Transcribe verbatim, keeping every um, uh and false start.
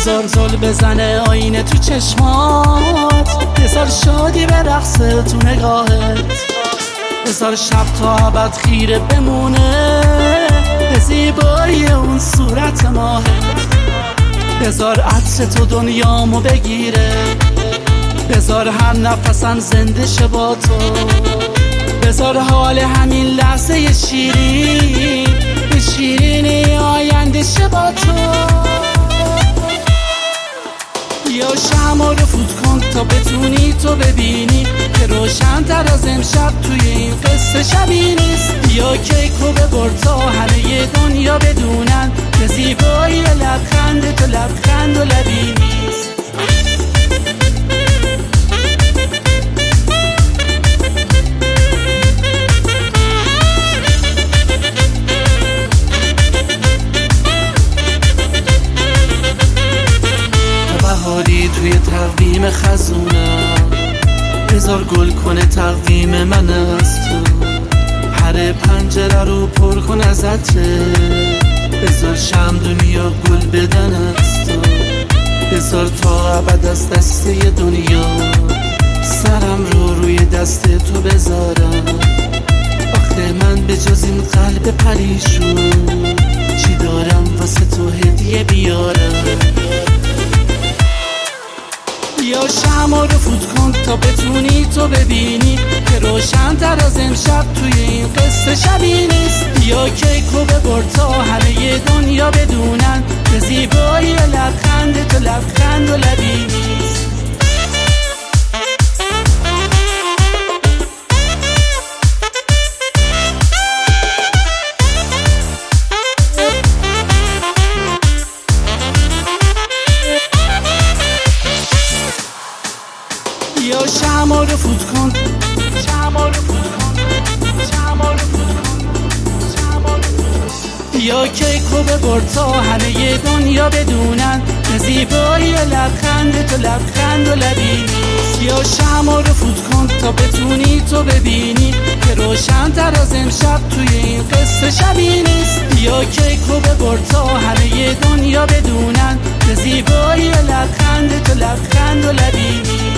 بذار زل بزنه آینه تو چشمات، بذار شادی به رقص تو نگاهت، بذار شب تا ابد خیره بمونه به زیبایی اون صورت ماهت، بذار عطر تو دنیامو بگیره، بذار هر نفسم زنده شه با تو، بذار حال همین لحظه شیرین به شیرینی آینده شه با تو. بیا شمع رو فوت کن تا بتونی تو ببینی که روشن تر از امشب توی این قصه شبی نیست. بیا کیکو ببر تا همه دنیا بدونن که زیبایی لبخند تو لبخند و لبی نیست. بهاری توی تقویم خزونم، بذار گل کنه تقویم من از تو، هر پنجره رو پر کن از عطره، بذار شم دنیا گل بدن از تو، بذار تا ابد از دسته دنیا سرم رو روی دست تو بذارم. آخه من به جز این قلب پریشون چی دارم واسه تو هدیه بیارم. بیا شمع رو فوت کن تا بتونی تو ببینی که روشن تر از امشب توی این قصه شبی نیست. بیا کیکو ببر تا همه دنیا بدونن که زیبایی لبخند تو لبخند و لبی نیست. بیا شمع رو فوت کن، شمع رو فوت کن، شمع رو فوت کن، شمع رو فوت کن. بیا کیکو ببر تا همه دنیا بدونن که زیبایی لبخند تو لبخند و لبی نیست. بیا شمع رو فوت کن تا بتونی تو ببینی که روشن تر از امشب توی این قصه شبی نیست. بیا کیکو ببر تا همه دنیا بدونن که زیبایی لبخند تو لبخند و لبی نیست.